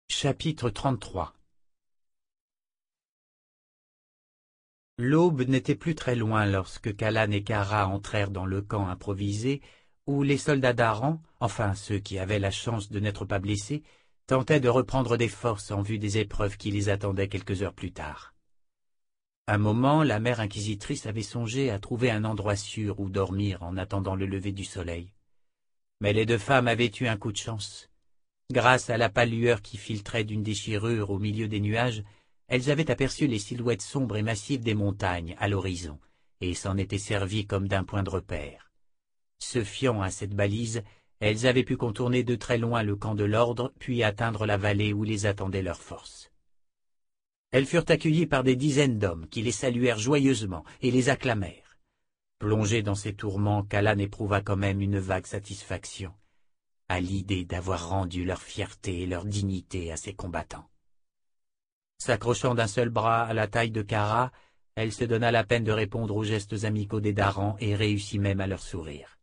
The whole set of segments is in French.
Chapitre 33. L'aube n'était plus très loin lorsque Callan et Kara entrèrent dans le camp improvisé où les soldats d'Aran, enfin ceux qui avaient la chance de n'être pas blessés, tentaient de reprendre des forces en vue des épreuves qui les attendaient quelques heures plus tard. Un moment, la mère inquisitrice avait songé à trouver un endroit sûr où dormir en attendant le lever du soleil. Mais les deux femmes avaient eu un coup de chance. Grâce à la pâle lueur qui filtrait d'une déchirure au milieu des nuages, elles avaient aperçu les silhouettes sombres et massives des montagnes à l'horizon, et s'en étaient servies comme d'un point de repère. Se fiant à cette balise, elles avaient pu contourner de très loin le camp de l'ordre, puis atteindre la vallée où les attendaient leurs forces. Elles furent accueillies par des dizaines d'hommes qui les saluèrent joyeusement et les acclamèrent. Plongé dans ces tourments, Callan éprouva quand même une vague satisfaction à l'idée d'avoir rendu leur fierté et leur dignité à ces combattants. S'accrochant d'un seul bras à la taille de Kara, elle se donna la peine de répondre aux gestes amicaux des Darans et réussit même à leur sourire.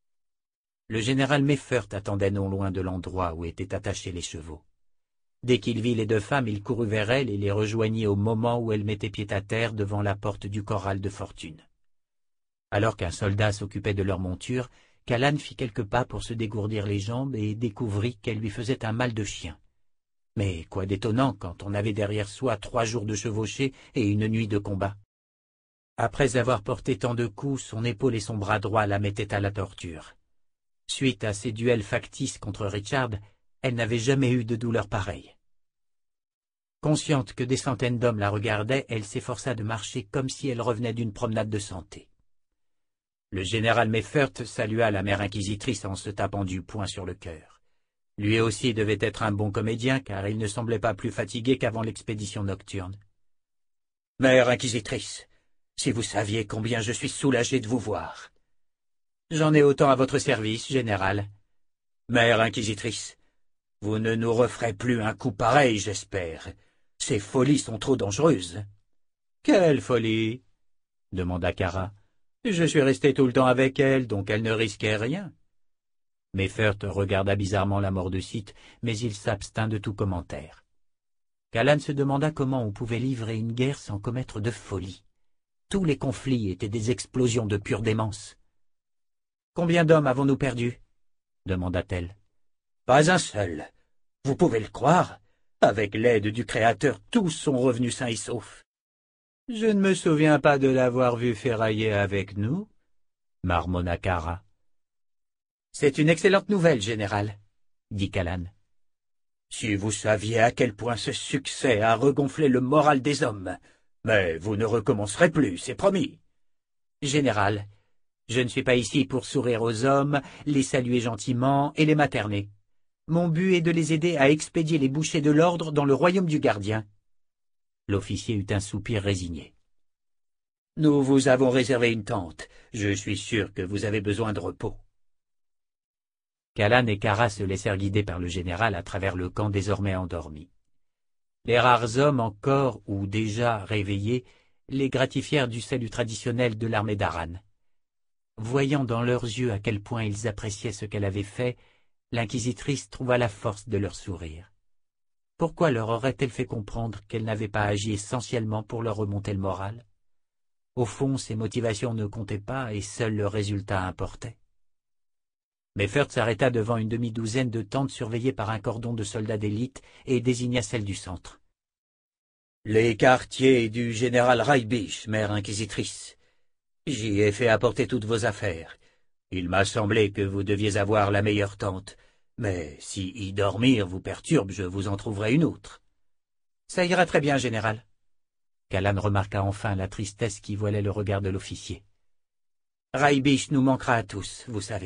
Le général Meffert attendait non loin de l'endroit où étaient attachés les chevaux. Dès qu'il vit les deux femmes, il courut vers elles et les rejoignit au moment où elles mettaient pied à terre devant la porte du corral de fortune. Alors qu'un soldat s'occupait de leur monture, Callan fit quelques pas pour se dégourdir les jambes et découvrit qu'elle lui faisait un mal de chien. Mais quoi d'étonnant quand on avait derrière soi 3 jours de chevauchée et une nuit de combat. Après avoir porté tant de coups, son épaule et son bras droit la mettaient à la torture. Suite à ces duels factices contre Richard, elle n'avait jamais eu de douleur pareille. Consciente que des centaines d'hommes la regardaient, elle s'efforça de marcher comme si elle revenait d'une promenade de santé. Le général Meffert salua la mère inquisitrice en se tapant du poing sur le cœur. Lui aussi devait être un bon comédien, car il ne semblait pas plus fatigué qu'avant l'expédition nocturne. « Mère inquisitrice, si vous saviez combien je suis soulagé de vous voir. »« J'en ai autant à votre service, général. »« Mère inquisitrice, vous ne nous referez plus un coup pareil, j'espère. Ces folies sont trop dangereuses. »« Quelle folie ?» demanda Kara. « Je suis resté tout le temps avec elle, donc elle ne risquait rien. » Meffert regarda bizarrement la mort de Sith, mais il s'abstint de tout commentaire. Callan se demanda comment on pouvait livrer une guerre sans commettre de folie. Tous les conflits étaient des explosions de pure démence. « Combien d'hommes avons-nous perdus ?» demanda-t-elle. « Pas un seul. Vous pouvez le croire. Avec l'aide du Créateur, tous sont revenus sains et saufs. » « Je ne me souviens pas de l'avoir vu ferrailler avec nous, » marmonna Kara. « C'est une excellente nouvelle, général, » dit Callan. « Si vous saviez à quel point ce succès a regonflé le moral des hommes. Mais vous ne recommencerez plus, c'est promis. »« Général, je ne suis pas ici pour sourire aux hommes, les saluer gentiment et les materner. Mon but est de les aider à expédier les bouchers de l'ordre dans le royaume du gardien. » L'officier eut un soupir résigné. « Nous vous avons réservé une tente. Je suis sûr que vous avez besoin de repos. » Callan et Kara se laissèrent guider par le général à travers le camp désormais endormi. Les rares hommes encore ou déjà réveillés les gratifièrent du salut traditionnel de l'armée d'Aran. Voyant dans leurs yeux à quel point ils appréciaient ce qu'elle avait fait, l'inquisitrice trouva la force de leur sourire. Pourquoi leur aurait-elle fait comprendre qu'elle n'avait pas agi essentiellement pour leur remonter le moral? Au fond, ses motivations ne comptaient pas et seul le résultat importait. Meffert s'arrêta devant une demi-douzaine de tentes surveillées par un cordon de soldats d'élite et désigna celle du centre. « Les quartiers du général Raibish, mère inquisitrice. J'y ai fait apporter toutes vos affaires. Il m'a semblé que vous deviez avoir la meilleure tente. Mais si y dormir vous perturbe, je vous en trouverai une autre. »« Ça ira très bien, général. » Callan remarqua enfin la tristesse qui voilait le regard de l'officier. « Raibish nous manquera à tous, vous savez. »«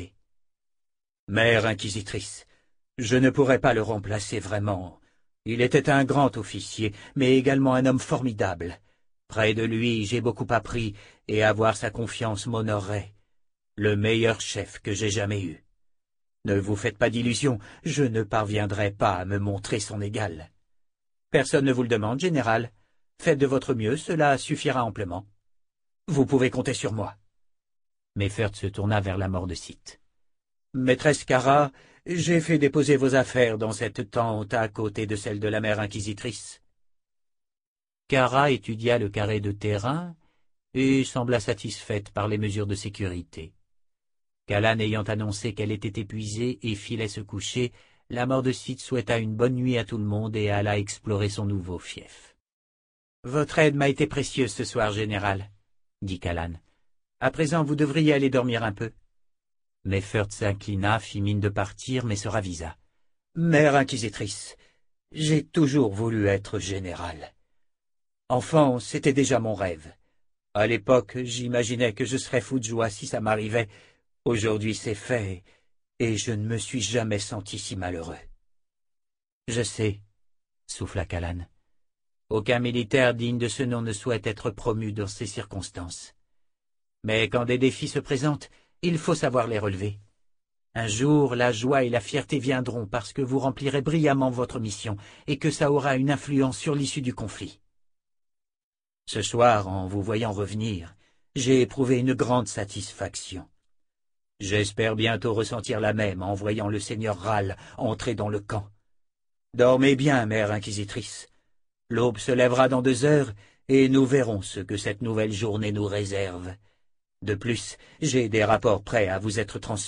Mère inquisitrice, je ne pourrais pas le remplacer vraiment. Il était un grand officier, mais également un homme formidable. Près de lui, j'ai beaucoup appris, et avoir sa confiance m'honorerait. Le meilleur chef que j'ai jamais eu. Ne vous faites pas d'illusions, je ne parviendrai pas à me montrer son égal. Personne ne vous le demande, général. Faites de votre mieux, cela suffira amplement. Vous pouvez compter sur moi. Meffert se tourna vers la mort de Sith. Maîtresse Kara, j'ai fait déposer vos affaires dans cette tente à côté de celle de la mère inquisitrice. Kara étudia le carré de terrain et sembla satisfaite par les mesures de sécurité. Callan ayant annoncé qu'elle était épuisée et filait se coucher, la mort de Cid souhaita une bonne nuit à tout le monde et alla explorer son nouveau fief. « Votre aide m'a été précieuse ce soir, général, » dit Callan. « À présent, vous devriez aller dormir un peu. » Meffert s'inclina, fit mine de partir, mais se ravisa. « Mère inquisitrice, j'ai toujours voulu être général. Enfant, c'était déjà mon rêve. À l'époque, j'imaginais que je serais fou de joie si ça m'arrivait. Aujourd'hui, c'est fait, et je ne me suis jamais senti si malheureux. »« Je sais, » souffla Callan. « Aucun militaire digne de ce nom ne souhaite être promu dans ces circonstances. Mais quand des défis se présentent, il faut savoir les relever. Un jour, la joie et la fierté viendront parce que vous remplirez brillamment votre mission et que ça aura une influence sur l'issue du conflit. Ce soir, en vous voyant revenir, j'ai éprouvé une grande satisfaction. J'espère bientôt ressentir la même en voyant le seigneur Ral entrer dans le camp. Dormez bien, mère inquisitrice. L'aube se lèvera dans 2 heures et nous verrons ce que cette nouvelle journée nous réserve. De plus, j'ai des rapports prêts à vous être transmis. »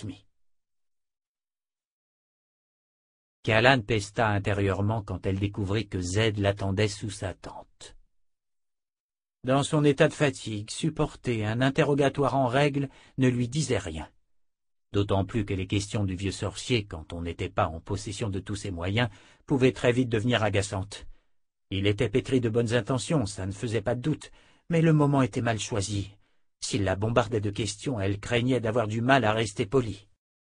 Callan pesta intérieurement quand elle découvrit que Z l'attendait sous sa tente. Dans son état de fatigue, supporter un interrogatoire en règle ne lui disait rien. D'autant plus que les questions du vieux sorcier, quand on n'était pas en possession de tous ses moyens, pouvaient très vite devenir agaçantes. Il était pétri de bonnes intentions, ça ne faisait pas de doute, mais le moment était mal choisi. S'il la bombardait de questions, elle craignait d'avoir du mal à rester polie.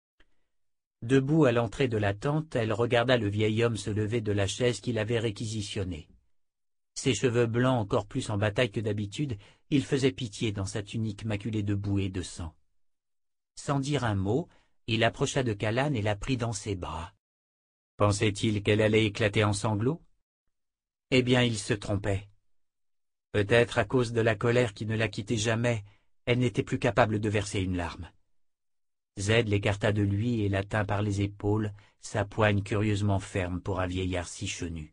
Debout à l'entrée de la tente, elle regarda le vieil homme se lever de la chaise qu'il avait réquisitionnée. Ses cheveux blancs encore plus en bataille que d'habitude, il faisait pitié dans sa tunique maculée de boue et de sang. Sans dire un mot, il approcha de Callan et la prit dans ses bras. Pensait-il qu'elle allait éclater en sanglots? Eh bien, il se trompait. Peut-être à cause de la colère qui ne la quittait jamais, elle n'était plus capable de verser une larme. Z l'écarta de lui et la tint par les épaules, sa poigne curieusement ferme pour un vieillard si chenu.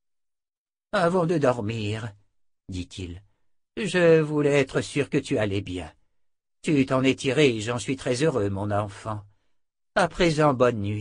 « Avant de dormir, » dit-il, « je voulais être sûr que tu allais bien. Tu t'en es tiré et j'en suis très heureux, mon enfant. À présent, bonne nuit. »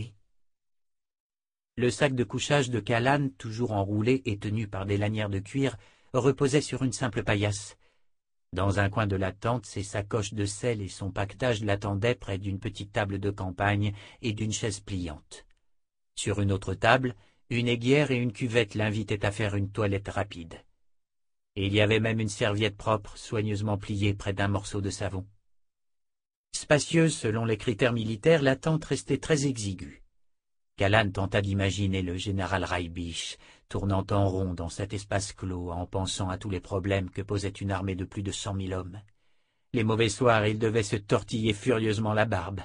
Le sac de couchage de Callan, toujours enroulé et tenu par des lanières de cuir, reposait sur une simple paillasse. Dans un coin de la tente, ses sacoches de sel et son paquetage l'attendaient près d'une petite table de campagne et d'une chaise pliante. Sur une autre table, une aiguière et une cuvette l'invitaient à faire une toilette rapide. Et il y avait même une serviette propre, soigneusement pliée près d'un morceau de savon. Spacieuse selon les critères militaires, la tente restait très exiguë. Callan tenta d'imaginer le général Reibich tournant en rond dans cet espace clos en pensant à tous les problèmes que posait une armée de plus de 100 000 hommes. Les mauvais soirs, il devait se tortiller furieusement la barbe.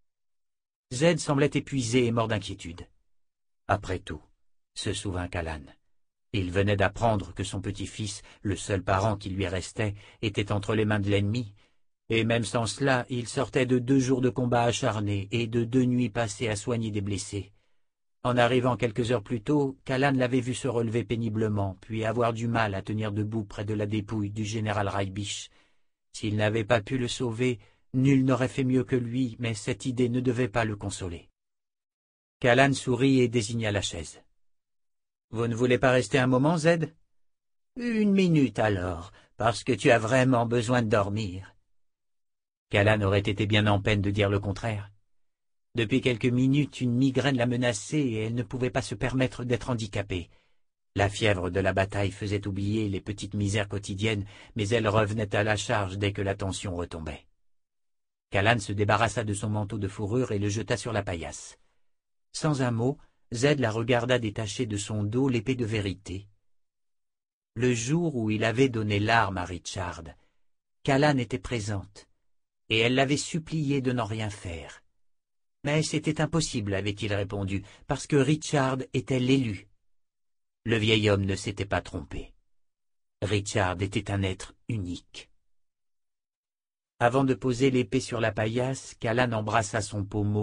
Z semblait épuisé et mort d'inquiétude. Après tout, se souvint Callan, il venait d'apprendre que son petit-fils, le seul parent qui lui restait, était entre les mains de l'ennemi, et même sans cela, il sortait de 2 jours de combat acharnés et de 2 nuits passées à soigner des blessés. En arrivant quelques heures plus tôt, Callan l'avait vu se relever péniblement, puis avoir du mal à tenir debout près de la dépouille du général Reibich. S'il n'avait pas pu le sauver, nul n'aurait fait mieux que lui, mais cette idée ne devait pas le consoler. Callan sourit et désigna la chaise. « Vous ne voulez pas rester un moment, Z ?»« 1 minute alors, parce que tu as vraiment besoin de dormir. » Callan aurait été bien en peine de dire le contraire. Depuis quelques minutes, une migraine la menaçait et elle ne pouvait pas se permettre d'être handicapée. La fièvre de la bataille faisait oublier les petites misères quotidiennes, mais elle revenait à la charge dès que la tension retombait. Callan se débarrassa de son manteau de fourrure et le jeta sur la paillasse. Sans un mot, Z la regarda détacher de son dos l'épée de vérité. Le jour où il avait donné l'arme à Richard, Callan était présente, et elle l'avait supplié de n'en rien faire. Mais c'était impossible, avait-il répondu, parce que Richard était l'élu. Le vieil homme ne s'était pas trompé. Richard était un être unique. Avant de poser l'épée sur la paillasse, Callan embrassa son pommeau,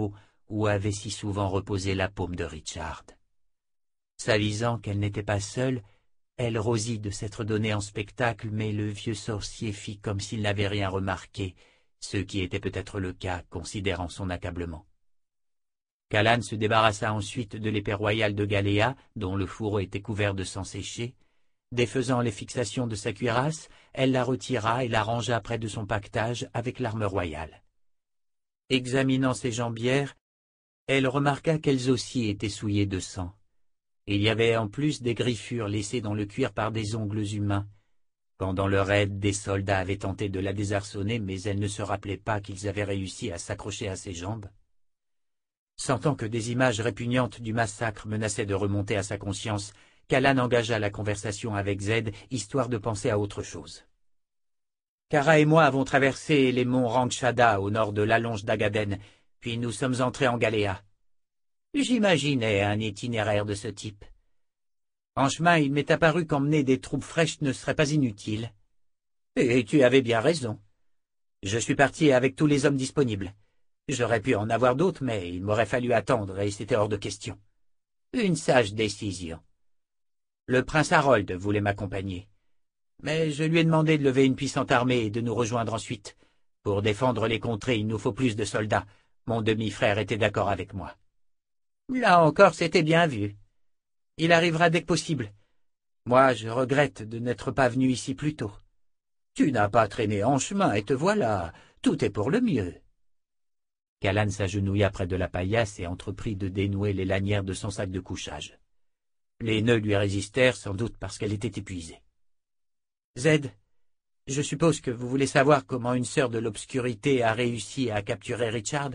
où avait si souvent reposé la paume de Richard. S'avisant qu'elle n'était pas seule, elle rosit de s'être donnée en spectacle, mais le vieux sorcier fit comme s'il n'avait rien remarqué, ce qui était peut-être le cas, considérant son accablement. Callan se débarrassa ensuite de l'épée royale de Galéa, dont le fourreau était couvert de sang séché. Défaisant les fixations de sa cuirasse, elle la retira et la rangea près de son pactage avec l'arme royale. Examinant ses jambières, elle remarqua qu'elles aussi étaient souillées de sang. Il y avait en plus des griffures laissées dans le cuir par des ongles humains. Pendant le raid, des soldats avaient tenté de la désarçonner, mais elle ne se rappelait pas qu'ils avaient réussi à s'accrocher à ses jambes. Sentant que des images répugnantes du massacre menaçaient de remonter à sa conscience, Callan engagea la conversation avec Zed, histoire de penser à autre chose. Kara et moi avons traversé les monts Rangshada au nord de l'allonge d'Agaden, puis nous sommes entrés en Galéa. J'imaginais un itinéraire de ce type. En chemin, il m'est apparu qu'emmener des troupes fraîches ne serait pas inutile. Et tu avais bien raison. Je suis parti avec tous les hommes disponibles. J'aurais pu en avoir d'autres, mais il m'aurait fallu attendre et c'était hors de question. Une sage décision. Le prince Harold voulait m'accompagner. Mais je lui ai demandé de lever une puissante armée et de nous rejoindre ensuite. Pour défendre les contrées, il nous faut plus de soldats. Mon demi-frère était d'accord avec moi. Là encore, c'était bien vu. Il arrivera dès que possible. Moi, je regrette de n'être pas venu ici plus tôt. Tu n'as pas traîné en chemin et te voilà. Tout est pour le mieux. Callan s'agenouilla près de la paillasse et entreprit de dénouer les lanières de son sac de couchage. Les nœuds lui résistèrent, sans doute parce qu'elle était épuisée. Zed, je suppose que vous voulez savoir comment une sœur de l'obscurité a réussi à capturer Richard?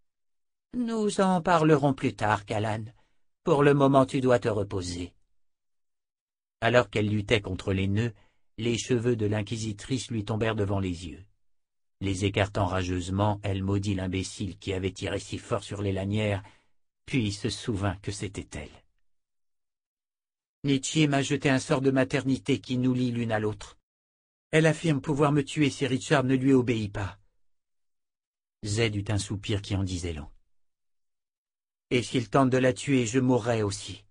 Nous en parlerons plus tard, Callan. Pour le moment, tu dois te reposer. Alors qu'elle luttait contre les nœuds, les cheveux de l'inquisitrice lui tombèrent devant les yeux. Les écartant rageusement, elle maudit l'imbécile qui avait tiré si fort sur les lanières, puis se souvint que c'était elle. Nietzsche m'a jeté un sort de maternité qui nous lie l'une à l'autre. Elle affirme pouvoir me tuer si Richard ne lui obéit pas. Zed eut un soupir qui en disait long. Et s'il tente de la tuer, je mourrai aussi.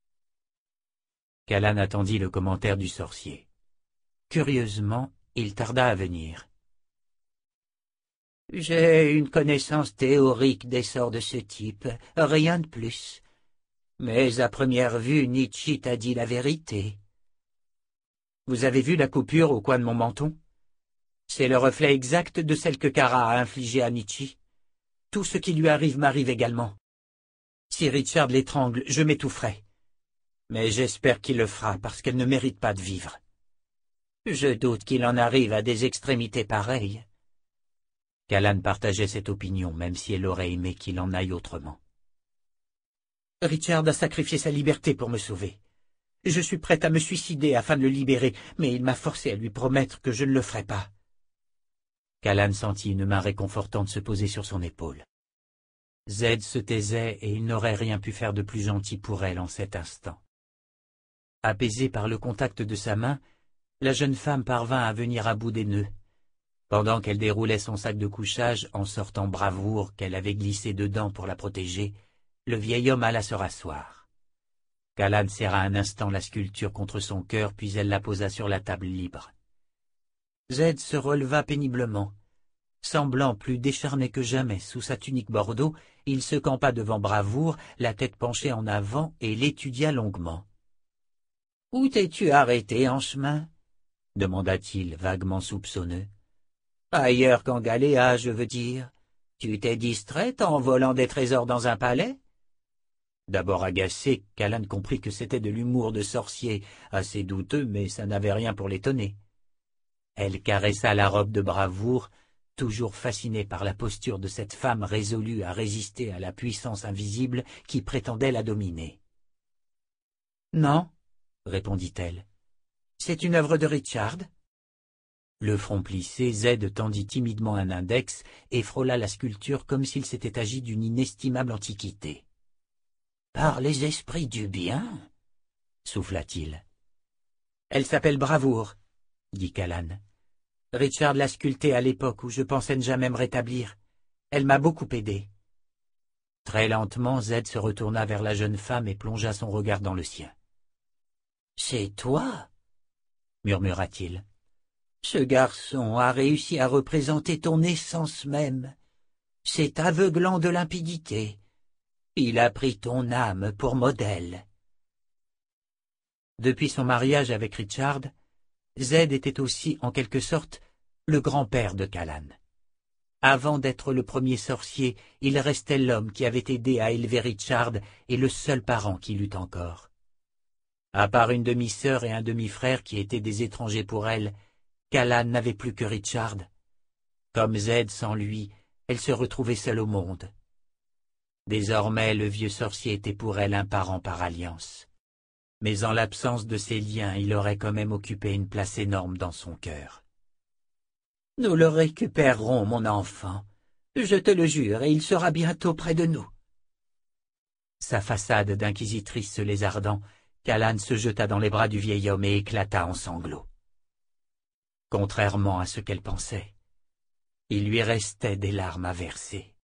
Callan attendit le commentaire du sorcier. Curieusement, il tarda à venir. J'ai une connaissance théorique des sorts de ce type, rien de plus. Mais à première vue, Nietzsche t'a dit la vérité. Vous avez vu la coupure au coin de mon menton? C'est le reflet exact de celle que Kara a infligée à Nietzsche. Tout ce qui lui arrive m'arrive également. Si Richard l'étrangle, je m'étoufferai. Mais j'espère qu'il le fera parce qu'elle ne mérite pas de vivre. Je doute qu'il en arrive à des extrémités pareilles. Callan partageait cette opinion, même si elle aurait aimé qu'il en aille autrement. Richard a sacrifié sa liberté pour me sauver. Je suis prête à me suicider afin de le libérer, mais il m'a forcé à lui promettre que je ne le ferai pas. Callan sentit une main réconfortante se poser sur son épaule. Zed se taisait et il n'aurait rien pu faire de plus gentil pour elle en cet instant. Apaisée par le contact de sa main, la jeune femme parvint à venir à bout des nœuds. Pendant qu'elle déroulait son sac de couchage en sortant bravoure qu'elle avait glissé dedans pour la protéger, le vieil homme alla se rasseoir. Callan serra un instant la sculpture contre son cœur, puis elle la posa sur la table libre. Zed se releva péniblement. Semblant plus décharné que jamais sous sa tunique bordeaux, il se campa devant Bravoure, la tête penchée en avant, et l'étudia longuement. « Où t'es-tu arrêté en chemin ?» demanda-t-il, vaguement soupçonneux. « Ailleurs qu'en Galéa, je veux dire. Tu t'es distraite en volant des trésors dans un palais ?» D'abord agacé, Callan comprit que c'était de l'humour de sorcier, assez douteux, mais ça n'avait rien pour l'étonner. Elle caressa la robe de Bravoure, toujours fascinée par la posture de cette femme résolue à résister à la puissance invisible qui prétendait la dominer. « Non, » répondit-elle. « C'est une œuvre de Richard ?» Le front plissé, Zed tendit timidement un index et frôla la sculpture comme s'il s'était agi d'une inestimable antiquité. « Par les esprits du bien » souffla-t-il. « Elle s'appelle Bravoure » dit Callan. « Richard l'a sculptée à l'époque où je pensais ne jamais me rétablir. Elle m'a beaucoup aidé. » Très lentement, Z se retourna vers la jeune femme et plongea son regard dans le sien. « C'est toi » murmura-t-il. « Ce garçon a réussi à représenter ton essence même. C'est aveuglant de limpidité. Il a pris ton âme pour modèle. » Depuis son mariage avec Richard, Z était aussi, en quelque sorte, le grand-père de Callan. Avant d'être le premier sorcier, il restait l'homme qui avait aidé à élever Richard et le seul parent qu'il eût encore. À part une demi-sœur et un demi-frère qui étaient des étrangers pour elle, Callan n'avait plus que Richard. Comme Z sans lui, elle se retrouvait seule au monde. Désormais, le vieux sorcier était pour elle un parent par alliance. Mais en l'absence de ces liens, il aurait quand même occupé une place énorme dans son cœur. « Nous le récupérerons, mon enfant. Je te le jure, et il sera bientôt près de nous. » Sa façade d'inquisitrice se lézardant, Callan se jeta dans les bras du vieil homme et éclata en sanglots. Contrairement à ce qu'elle pensait, il lui restait des larmes à verser.